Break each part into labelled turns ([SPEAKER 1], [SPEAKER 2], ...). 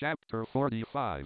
[SPEAKER 1] Chapter 45.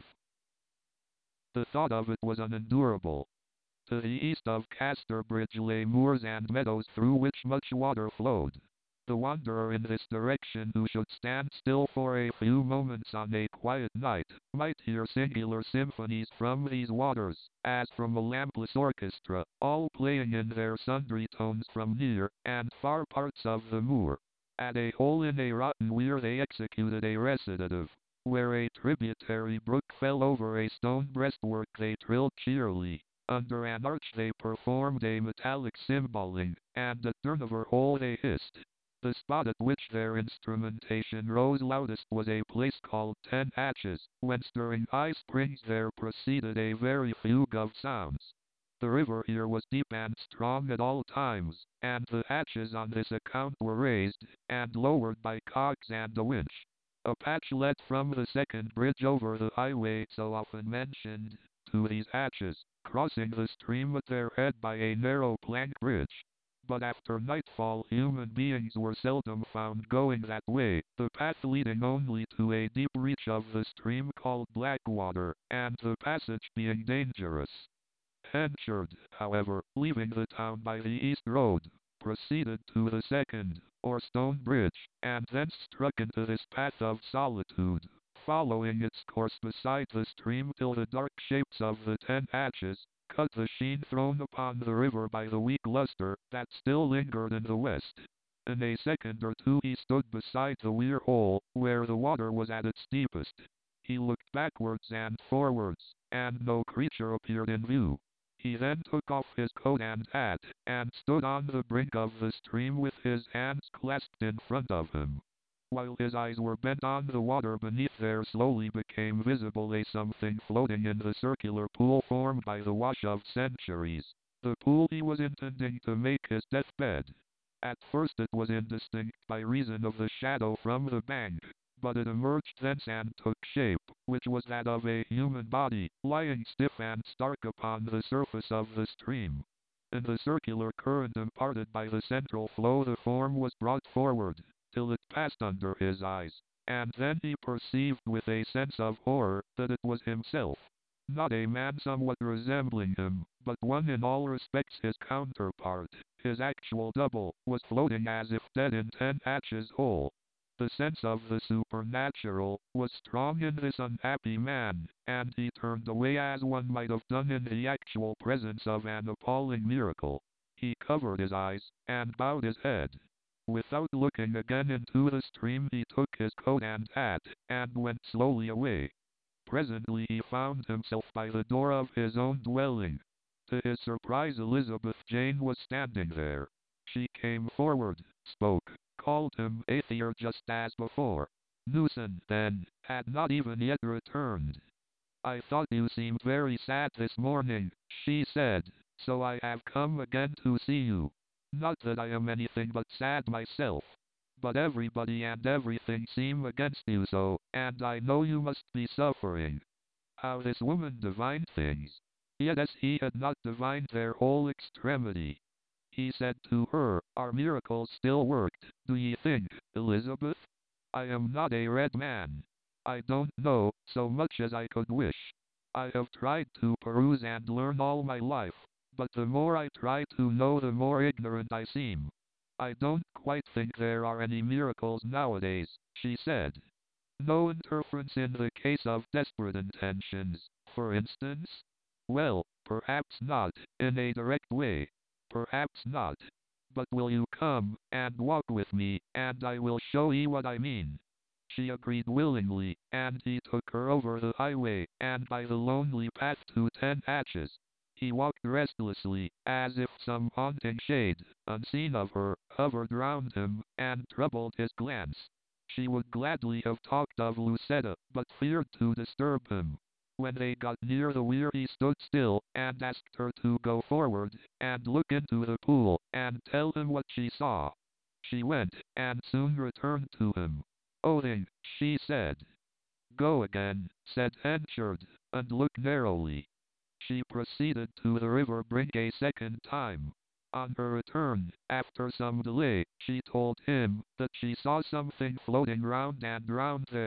[SPEAKER 1] The thought of it was unendurable. To the east of Casterbridge lay moors and meadows through which much water flowed. The wanderer in this direction who should stand still for a few moments on a quiet night, might hear singular symphonies from these waters, as from a lampless orchestra, all playing in their sundry tones from near and far parts of the moor. At a hole in a rotten weir they executed a recitative. Where a tributary brook fell over a stone breastwork they trilled cheerily. Under an arch they performed a metallic cymballing, and at Durnover Hole they hissed. The spot at which their instrumentation rose loudest was a place called Ten Hatches, whence during high springs there proceeded a very fugue of sounds. The river here was deep and strong at all times, and the hatches on this account were raised and lowered by cogs and a winch. A patch led from the second bridge over the highway so often mentioned, to these hatches, crossing the stream at their head by a narrow plank bridge. But after nightfall human beings were seldom found going that way, the path leading only to a deep reach of the stream called Blackwater, and the passage being dangerous. Henchard, however, leaving the town by the east road, proceeded to the second, or stone bridge, and thence struck into this path of solitude, following its course beside the stream till the dark shapes of the Ten Hatches cut the sheen thrown upon the river by the weak luster that still lingered in the west. In a second or two he stood beside the weir hole, where the water was at its deepest. He looked backwards and forwards, and no creature appeared in view. He then took off his coat and hat, and stood on the brink of the stream with his hands clasped in front of him. While his eyes were bent on the water beneath there slowly became visible a something floating in the circular pool formed by the wash of centuries. The pool he was intending to make his deathbed. At first it was indistinct by reason of the shadow from the bank, but it emerged thence and took shape, which was that of a human body, lying stiff and stark upon the surface of the stream. In the circular current imparted by the central flow the form was brought forward, till it passed under his eyes, and then he perceived with a sense of horror that it was himself. Not a man somewhat resembling him, but one in all respects his counterpart, his actual double, was floating as if dead in Ten Hatches Hole. The sense of the supernatural was strong in this unhappy man, and he turned away as one might have done in the actual presence of an appalling miracle. He covered his eyes, and bowed his head. Without looking again into the stream he took his coat and hat, and went slowly away. Presently he found himself by the door of his own dwelling. To his surprise Elizabeth Jane was standing there. She came forward, spoke, called him Aether just as before. Newson, then, had not even yet returned. "I thought you seemed very sad this morning," she said, "so I have come again to see you. Not that I am anything but sad myself. But everybody and everything seem against you so, and I know you must be suffering." How this woman divined things! Yet as he had not divined their whole extremity. He said to her, "Our miracles still worked, do ye think, Elizabeth? I am not a red man. I don't know so much as I could wish. I have tried to peruse and learn all my life, but the more I try to know the more ignorant I seem. I don't quite think there are any miracles nowadays," she said. "No interference in the case of desperate intentions, for instance?" "Well, perhaps not, in a direct way. Perhaps not. But will you come and walk with me, and I will show ye what I mean." She agreed willingly, and he took her over the highway, and by the lonely path to Ten Hatches. He walked restlessly, as if some haunting shade, unseen of her, hovered round him, and troubled his glance. She would gladly have talked of Lucetta, but feared to disturb him. When they got near the weir he stood still, and asked her to go forward, and look into the pool, and tell him what she saw. She went, and soon returned to him. "Othing," she said. "Go again," said Henchard, "and look narrowly." She proceeded to the river brink a second time. On her return, after some delay, she told him that she saw something floating round and round there,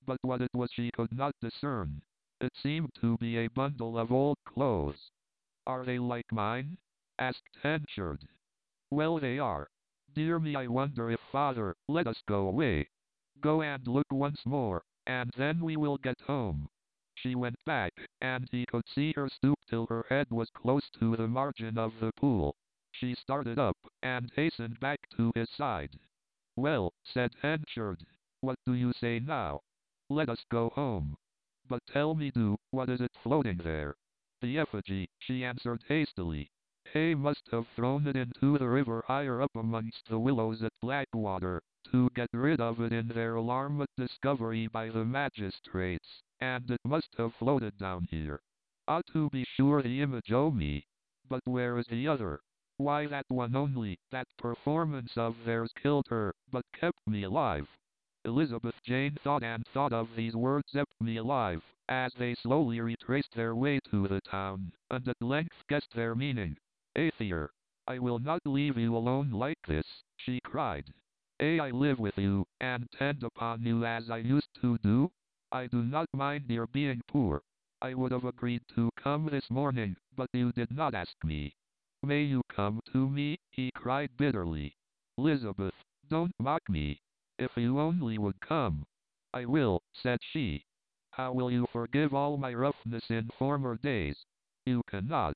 [SPEAKER 1] but what it was she could not discern. It seemed to be a bundle of old clothes. Are they like mine? Asked Henchard. Well, they are. Dear me, I wonder if father let us go away. Go and look once more, and then we will get home. She went back, and he could see her stoop till her head was close to the margin of the pool. She started up, and hastened back to his side. Well, said Henchard, what do you say now? Let us go home. But tell me, do, what is it floating there? The effigy, she answered hastily. Hay must have thrown it into the river higher up amongst the willows at Blackwater, to get rid of it in their alarm at discovery by the magistrates, and it must have floated down here. Ah, to be sure, the image o' me. But where is the other? Why, that one only, that performance of theirs killed her, but kept me alive. Elizabeth Jane thought and thought of these words, kept me alive, as they slowly retraced their way to the town, and at length guessed their meaning. Aether, I will not leave you alone like this, she cried. I live with you, and tend upon you as I used to do. I do not mind your being poor. I would have agreed to come this morning, but you did not ask me. May you come to me? He cried bitterly. Elizabeth, don't mock me. If you only would come. I will, said she. How will you forgive all my roughness in former days? You cannot.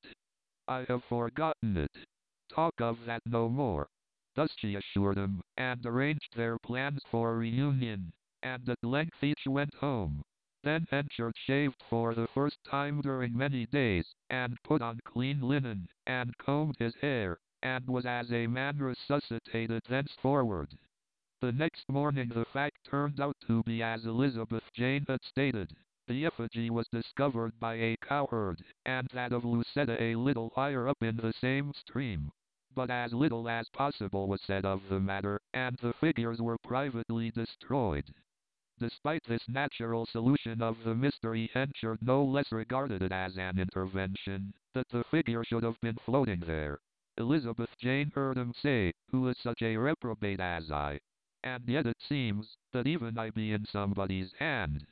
[SPEAKER 1] I have forgotten it. Talk of that no more. Thus she assured him, and arranged their plans for reunion, and at length each went home. Then Henchard shaved for the first time during many days, and put on clean linen, and combed his hair, and was as a man resuscitated thenceforward. The next morning the fact turned out to be as Elizabeth Jane had stated. The effigy was discovered by a cowherd, and that of Lucetta a little higher up in the same stream. But as little as possible was said of the matter, and the figures were privately destroyed. Despite this natural solution of the mystery, Henchard no less regarded it as an intervention, that the figure should have been floating there. Elizabeth Jane heard him say, who is such a reprobate as I? And yet it seems, that even I be in somebody's hand.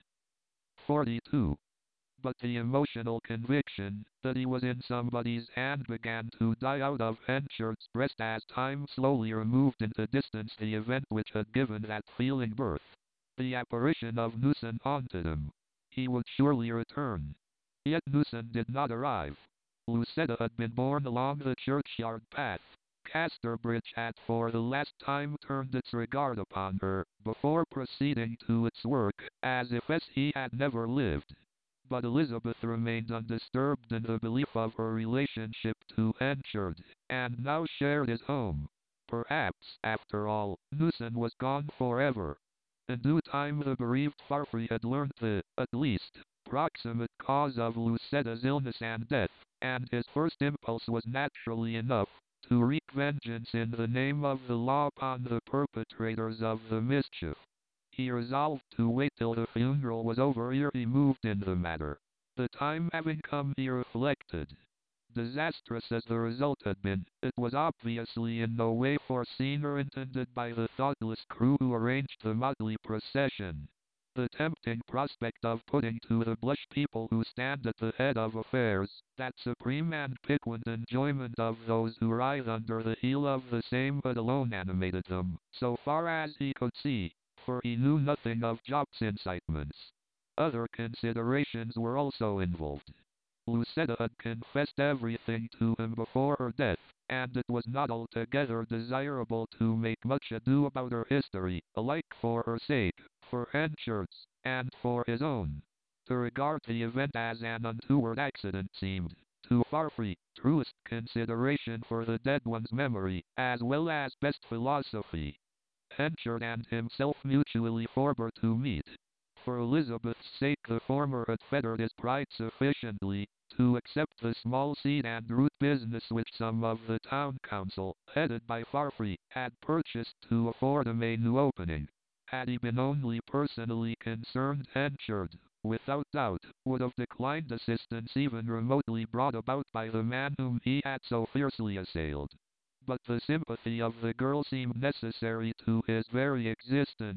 [SPEAKER 1] 42. But the emotional conviction, that he was in somebody's hand, began to die out of Henchard's breast as time slowly removed into distance the event which had given that feeling birth. The apparition of Newson haunted him. He would surely return. Yet Newson did not arrive. Lucetta had been borne along the churchyard path. Casterbridge had for the last time turned its regard upon her, before proceeding to its work, as if he had never lived. But Elizabeth remained undisturbed in the belief of her relationship to Henchard, and now shared his home. Perhaps, after all, Newson was gone forever. In due time the bereaved Farfrey had learnt the, at least, proximate cause of Lucetta's illness and death, and his first impulse was naturally enough to wreak vengeance in the name of the law upon the perpetrators of the mischief. He resolved to wait till the funeral was over ere he moved in the matter. The time having come, he reflected. Disastrous as the result had been, it was obviously in no way foreseen or intended by the thoughtless crew who arranged the motley procession. The tempting prospect of putting to the blush people who stand at the head of affairs, that supreme and piquant enjoyment of those who writhe under the heel of the same, had alone animated them, so far as he could see, for he knew nothing of Job's incitements. Other considerations were also involved. Lucetta had confessed everything to him before her death, and it was not altogether desirable to make much ado about her history, alike for her sake, for Henchard's, and for his own. To regard the event as an untoward accident seemed, to Farfrey, truest consideration for the dead one's memory, as well as best philosophy. Henchard and himself mutually forbore to meet. For Elizabeth's sake the former had fettered his pride sufficiently to accept the small seed and root business which some of the town council, headed by Farfrey, had purchased to afford him a new opening. Had he been only personally concerned, Henchard, without doubt, would have declined assistance even remotely brought about by the man whom he had so fiercely assailed. But the sympathy of the girl seemed necessary to his very existence.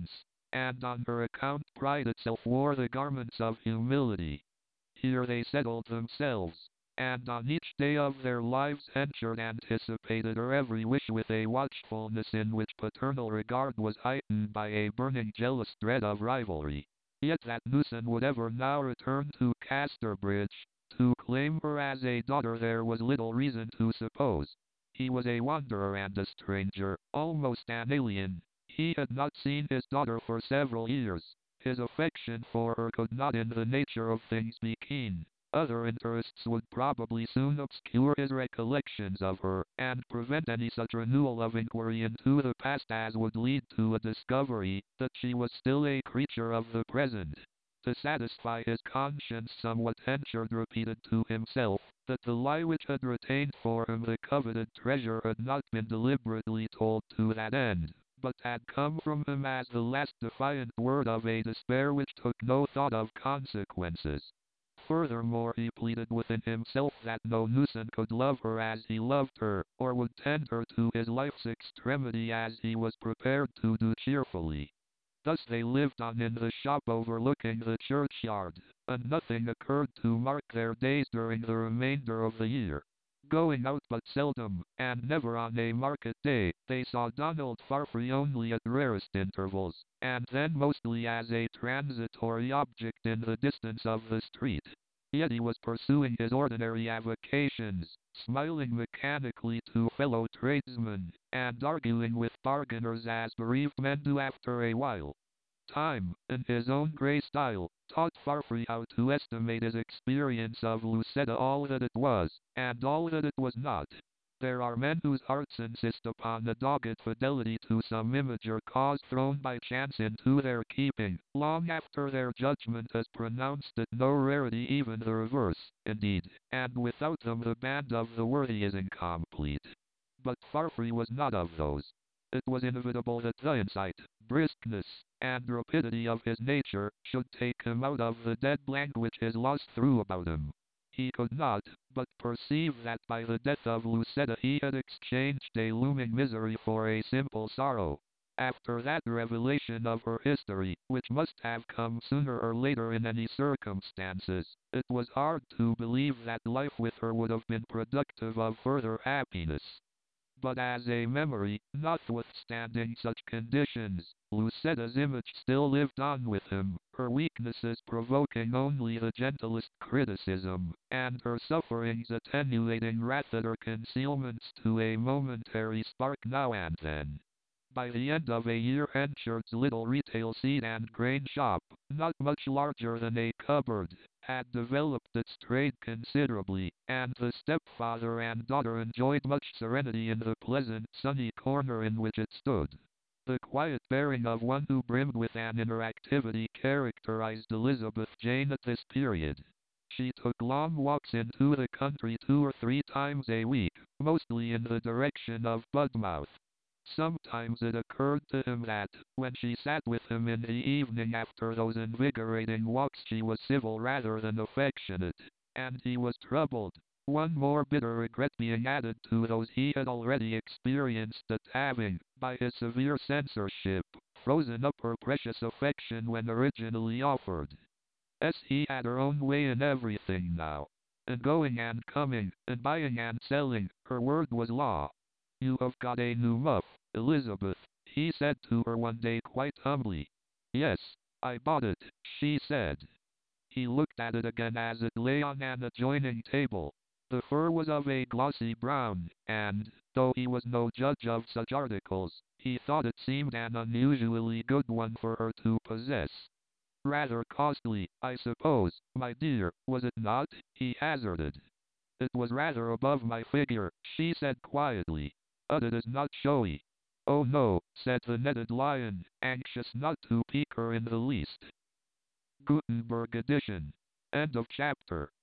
[SPEAKER 1] and on her account pride itself wore the garments of humility. Here they settled themselves, and on each day of their lives Henchard anticipated her every wish with a watchfulness in which paternal regard was heightened by a burning jealous dread of rivalry. Yet that Newson would ever now return to Casterbridge, to claim her as a daughter, there was little reason to suppose. He was a wanderer and a stranger, almost an alien. He had not seen his daughter for several years. His affection for her could not in the nature of things be keen. Other interests would probably soon obscure his recollections of her, and prevent any such renewal of inquiry into the past as would lead to a discovery that she was still a creature of the present. To satisfy his conscience somewhat, Henchard repeated to himself that the lie which had retained for him the coveted treasure had not been deliberately told to that end, but had come from him as the last defiant word of a despair which took no thought of consequences. Furthermore, he pleaded within himself that no Newson could love her as he loved her, or would tend her to his life's extremity as he was prepared to do cheerfully. Thus they lived on in the shop overlooking the churchyard, and nothing occurred to mark their days during the remainder of the year. Going out but seldom, and never on a market day, they saw Donald Farfrae only at rarest intervals, and then mostly as a transitory object in the distance of the street. Yet he was pursuing his ordinary avocations, smiling mechanically to fellow tradesmen, and arguing with bargainers as bereaved men do after a while. Time, in his own grey style, taught Farfrae how to estimate his experience of Lucetta all that it was, and all that it was not. There are men whose hearts insist upon a dogged fidelity to some image or cause thrown by chance into their keeping, long after their judgment has pronounced it no rarity, even the reverse, indeed, and without them the band of the worthy is incomplete. But Farfrae was not of those. It was inevitable that the insight, briskness, and rapidity of his nature should take him out of the dead blank which his loss threw about him. He could not but perceive that by the death of Lucetta he had exchanged a looming misery for a simple sorrow. After that revelation of her history, which must have come sooner or later in any circumstances, it was hard to believe that life with her would have been productive of further happiness. But as a memory, notwithstanding such conditions, Lucetta's image still lived on with him, her weaknesses provoking only the gentlest criticism, and her sufferings attenuating wrath at her concealments to a momentary spark now and then. By the end of a year Henchard's little retail seed and grain shop, not much larger than a cupboard, had developed its trade considerably, and the stepfather and daughter enjoyed much serenity in the pleasant, sunny corner in which it stood. The quiet bearing of one who brimmed with an inner activity characterized Elizabeth Jane at this period. She took long walks into the country 2 or 3 times a week, mostly in the direction of Budmouth. Sometimes it occurred to him that, when she sat with him in the evening after those invigorating walks, she was civil rather than affectionate, and he was troubled, one more bitter regret being added to those he had already experienced at having, by his severe censorship, frozen up her precious affection when originally offered. As he had her own way in everything now, in going and coming, in buying and selling, her word was law. "You have got a new muff, Elizabeth," he said to her one day quite humbly. "Yes, I bought it," she said. He looked at it again as it lay on an adjoining table. The fur was of a glossy brown, and, though he was no judge of such articles, he thought it seemed an unusually good one for her to possess. "Rather costly, I suppose, my dear, was it not?" he hazarded. "It was rather above my figure," she said quietly. "But it is not showy." "Oh no," said the netted lion, anxious not to pique her in the least. Gutenberg edition. End of chapter.